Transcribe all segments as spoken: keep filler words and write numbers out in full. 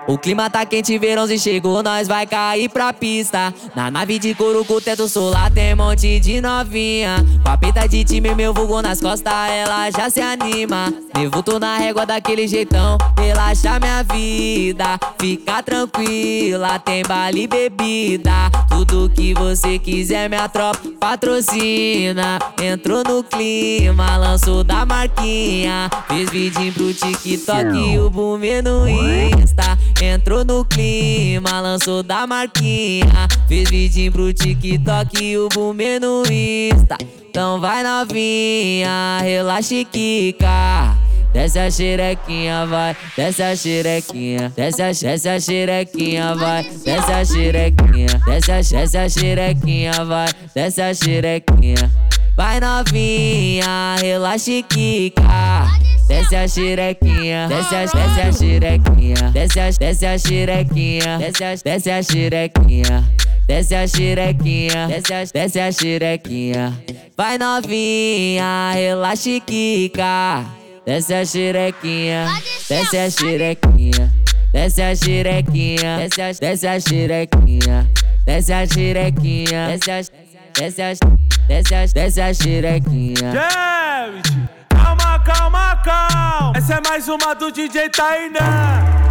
O clima tá quente, verãozinho chegou, nós vai cair pra pista. Na nave de couro com o teto solar tem monte de novinha. Com a peita de time, meu vulgo nas costas, ela já se anima. Nevuto na régua daquele jeitão, relaxa minha vida. Fica tranquila, tem baile e bebida. Tudo que você quiser, minha tropa patrocina. Entrou no clima, lançou da marquinha. Fez vidinho pro TikTok e o boom no Insta. Entrou no clima, lançou da marquinha. Fez vidinho pro TikTok e o boom no Insta. Então vai novinha, relaxa e quica. Desce a xerequinha, vai, desce a xerequinha. Desce a, desce a xerequinha, vai, desce a xerequinha. Desce a, desce a xerequinha, vai, desce a xerequinha. Vai novinha, relaxa e quica. Desce a xerequinha, desce a, desce a xerequinha. Desce a, desce a xerequinha, desce a, desce a xerequinha. Desce a xerequinha, desce a, desce a xerequinha. Vai novinha, relaxa e quica. Desce a xerequinha, desce a xerequinha. Desce a xerequinha, desce a, desce a xerequinha. Desce a xerequinha, desce a, desce a, desce a, desce a xerequinha. Gente, calma, calma, calma. Essa é mais uma do D J Tainan.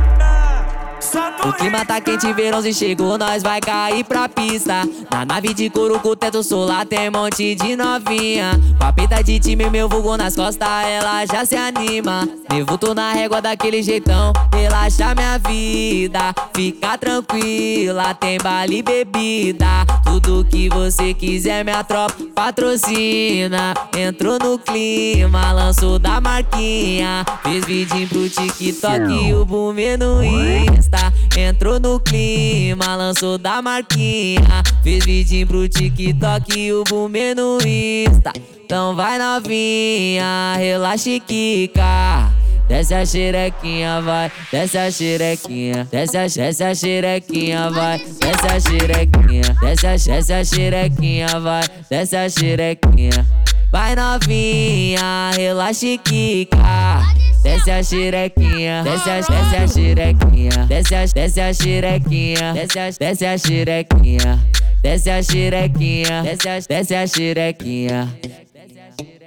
O clima tá quente, verãozinho chegou, nós vai cair pra pista. Na nave de couro com o teto solar tem monte de novinha. Com a peita de time, meu vulgo nas costas, ela já se anima. Nevuto na régua daquele jeitão, relaxa minha vida. Fica tranquila, tem baile e bebida. Tudo que você quiser, minha tropa patrocina. Entrou no clima, lançou da marquinha. Fez vidinho pro TikTok e o boom no Insta. Entrou no clima, lançou da marquinha. Fez vidinho pro TikTok e o boom no Insta. Então vai novinha, relaxa e quica. Desce a xerequinha, vai, desce a xerequinha. Desce a, desce a xerequinha, vai, desce a xerequinha. Desce a, desce a xerequinha, vai, desce a xerequinha. Vai novinha, relaxa e quica. Desce a xerequinha, desce a, desce a xerequinha. Desce a, desce a xerequinha. Desce a, desce a xerequinha. Desce a xerequinha, desce a, desce a xerequinha.